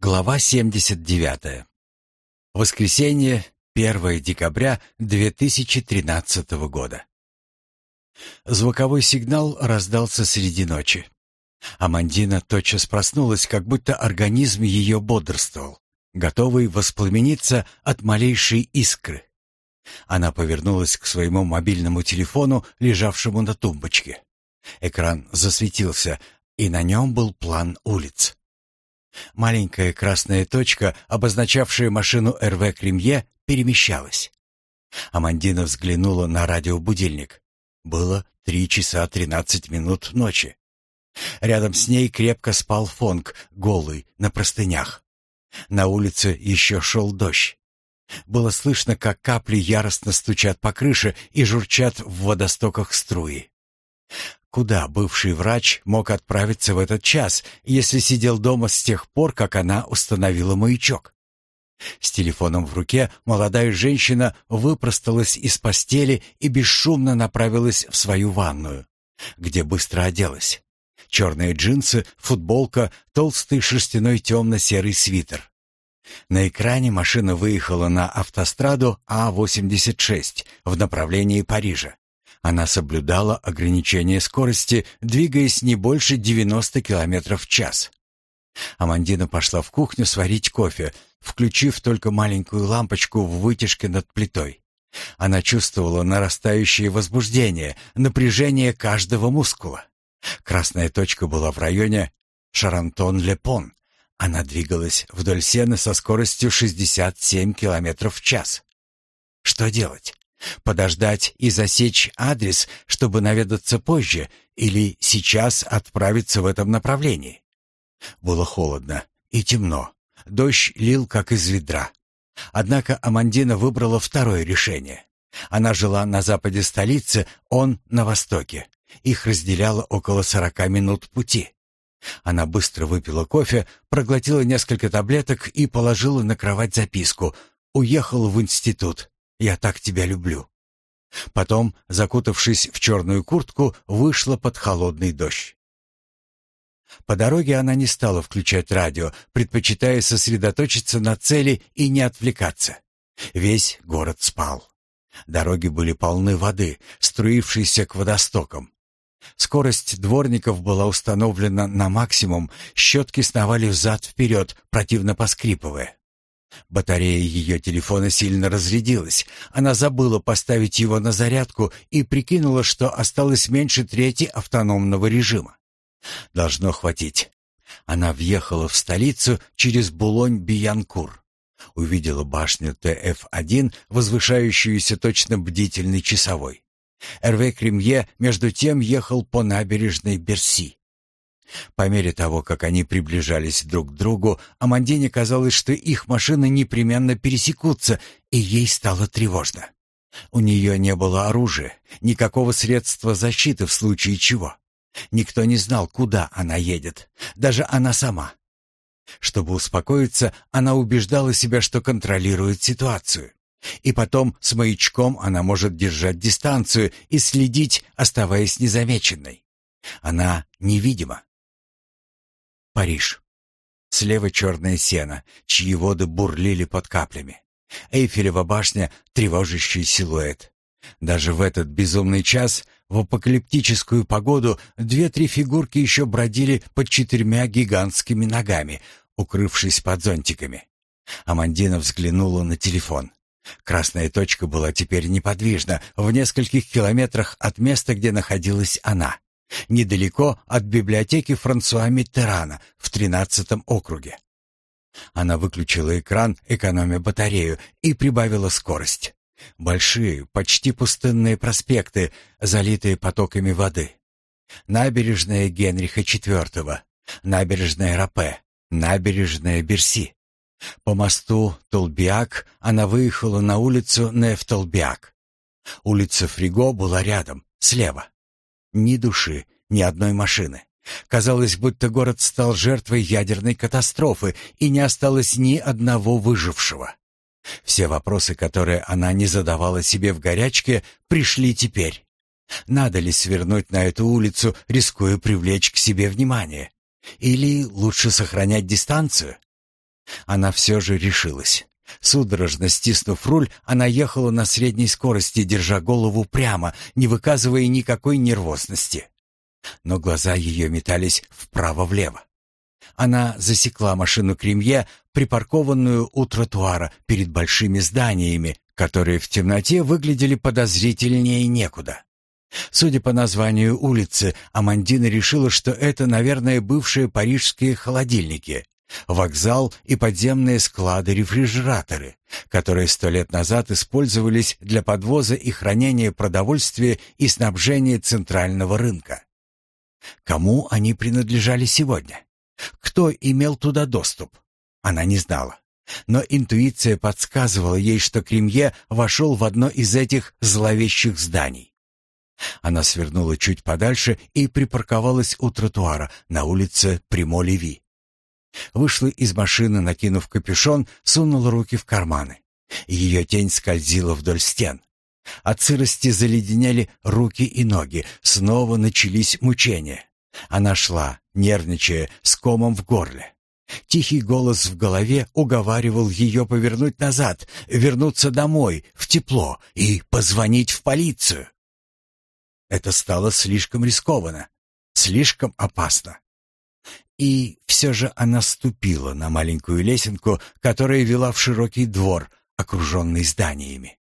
Глава 79. Воскресенье, 1 декабря 2013 года. Звуковой сигнал раздался среди ночи. Амандина тотчас проснулась, как будто организм ее бодрствовал, готовый воспламениться от малейшей искры. Она повернулась к своему мобильному телефону, лежавшему на тумбочке. Экран засветился, и на нем был план улиц. Маленькая красная точка, обозначавшая машину РВ Кремье, перемещалась. Амандина взглянула на радиобудильник. Было 3 часа 13 минут ночи. Рядом с ней крепко спал Фонг, голый, на простынях. На улице еще шел дождь. Было слышно, как капли яростно стучат по крыше и журчат в водостоках струи. Куда бывший врач мог отправиться в этот час, если сидел дома с тех пор, как она установила маячок? С телефоном в руке молодая женщина выпросталась из постели и бесшумно направилась в свою ванную, где быстро оделась. Черные джинсы, футболка, толстый шерстяной темно-серый свитер. На экране машина выехала на автостраду А-86 в направлении Парижа. Она соблюдала ограничение скорости, двигаясь не больше 90 км в час. Амандина пошла в кухню сварить кофе, включив только маленькую лампочку в вытяжке над плитой. Она чувствовала нарастающее возбуждение, напряжение каждого мускула. Красная точка была в районе Шарантон-Ле-Пон. Она двигалась вдоль Сены со скоростью 67 км в час. Что делать? Подождать и засечь адрес, чтобы наведаться позже, или сейчас отправиться в этом направлении? Было холодно и темно. Дождь лил как из ведра. Однако Амандина выбрала второе решение. Она жила на западе столицы, он на востоке. Их разделяло около 40 минут пути. Она быстро выпила кофе, проглотила несколько таблеток и положила на кровать записку: «Уехал в институт. Я так тебя люблю». Потом, закутавшись в черную куртку, вышла под холодный дождь. По дороге она не стала включать радио, предпочитая сосредоточиться на цели и не отвлекаться. Весь город спал. Дороги были полны воды, струившейся к водостокам. Скорость дворников была установлена на максимум, щетки сновали взад-вперед, противно поскрипывая. Батарея ее телефона сильно разрядилась. Она забыла поставить его на зарядку и прикинула, что осталось меньше трети автономного режима. Должно хватить. Она въехала в столицу через Булонь-Биянкур. Увидела башню ТФ-1, возвышающуюся точно бдительный часовой. РВ Кремье между тем ехал по набережной Берси. По мере того, как они приближались друг к другу, Амандине казалось, что их машины непременно пересекутся, и ей стало тревожно. У нее не было оружия, никакого средства защиты в случае чего. Никто не знал, куда она едет, даже она сама. Чтобы успокоиться, она убеждала себя, что контролирует ситуацию. И потом с маячком она может держать дистанцию и следить, оставаясь незамеченной. Она невидима. Париж. Слева черная сена, чьи воды бурлили под каплями. Эйфелева башня — тревожащий силуэт. Даже в этот безумный час, в апокалиптическую погоду, 2-3 фигурки еще бродили под 4 гигантскими ногами, укрывшись под зонтиками. Амандина взглянула на телефон. Красная точка была теперь неподвижна, в нескольких километрах от места, где находилась она. Недалеко от библиотеки Франсуа Миттерана в 13-м округе. Она выключила экран, экономя батарею, и прибавила скорость. Большие, почти пустынные проспекты, залитые потоками воды. Набережная Генриха IV, набережная Рапе, набережная Берси. По мосту Толбиак она выехала на улицу Неф-Толбиак. Улица Фриго была рядом, слева. Ни души, ни одной машины. Казалось, будто город стал жертвой ядерной катастрофы, и не осталось ни одного выжившего. Все вопросы, которые она не задавала себе в горячке, пришли теперь. Надо ли свернуть на эту улицу, рискуя привлечь к себе внимание? Или лучше сохранять дистанцию? Она все же решилась. Судорожно стиснув руль, она ехала на средней скорости, держа голову прямо, не выказывая никакой нервозности. Но глаза ее метались вправо-влево. Она засекла машину Кремье, припаркованную у тротуара перед большими зданиями, которые в темноте выглядели подозрительнее некуда. Судя по названию улицы, Амандина решила, что это, наверное, бывшие парижские холодильники, вокзал и подземные склады-рефрижераторы, которые 100 лет назад использовались для подвоза и хранения продовольствия и снабжения центрального рынка. Кому они принадлежали сегодня? Кто имел туда доступ? Она не знала. Но интуиция подсказывала ей, что Кремье вошел в одно из этих зловещих зданий. Она свернула чуть подальше и припарковалась у тротуара на улице Примо-Леви. Вышла из машины, накинув капюшон, сунула руки в карманы. Ее тень скользила вдоль стен. От сырости заледенели руки и ноги, снова начались мучения. Она шла, нервничая, с комом в горле. Тихий голос в голове уговаривал ее повернуть назад, вернуться домой, в тепло и позвонить в полицию. Это стало слишком рискованно, слишком опасно. И все же она ступила на маленькую лесенку, которая вела в широкий двор, окруженный зданиями.